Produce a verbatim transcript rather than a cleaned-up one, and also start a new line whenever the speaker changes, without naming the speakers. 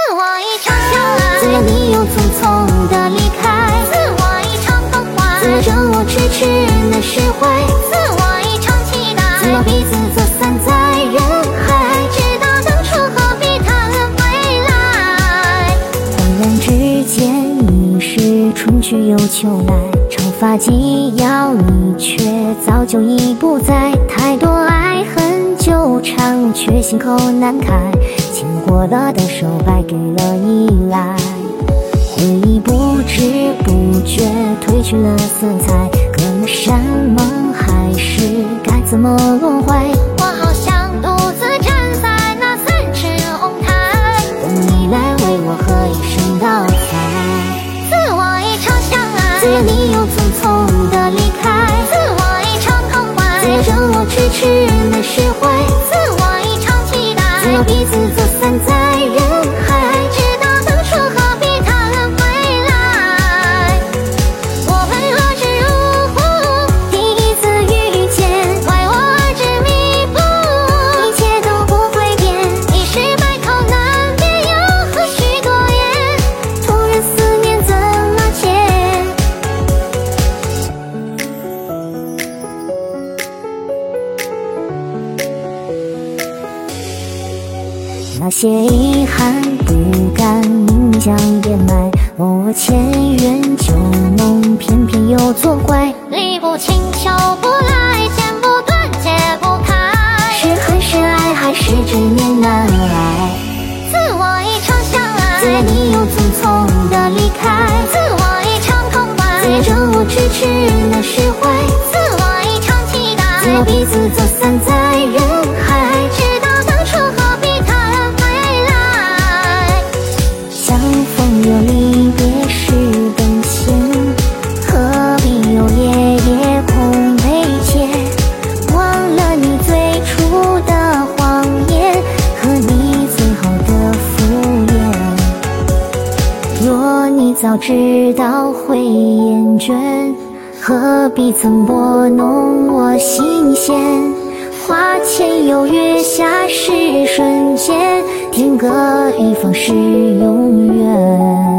我一场相爱，
自然你又匆匆的离开，
自我一场梦幻，
自证我痴痴那释怀，
自我一场期待，
自我彼此走散在人海，
知道当初何必谈未来。
恍然之间已是春去又秋来，长发及腰，你却早就已不在。太多爱恨纠缠，却心口难开，牵过了的手败给了依赖，回忆不知不觉褪去了色彩，隔了山盟海誓，该怎么轮回？
我好想独自站在那三尺红台，
等你来为我喝一声倒彩。
自我一场相爱，
自然你又匆匆的离开，
自我一场空怀，
自证我痴痴那释怀，
自我一场期待，
自我彼此走散在人海，
知道当初何必谈未来。我们何时如虎，
第一次遇见，
为我而执迷不悟，
一切都不会变，
一时百口难辩，又何须多言？
突然思念怎么解？那些遗憾不敢明明想掩埋，问我前缘旧梦，偏偏又作怪。
理不清求不来，剪不断解不开，
是恨是爱还是执念难挨？
自我一场相爱，
自然你又匆匆的离开，
自我一场空怀，
自证我痴痴那释怀，
自我一场期待，
自我彼此走散在人海，
知道当初何必谈未来。
相逢有离别时等闲，何必有夜夜空悲切？忘了你最初的谎言和你最后的敷衍。若你早知道会厌倦，何必曾拨弄我心弦？花前有月下是瞬间，天各一方是永远。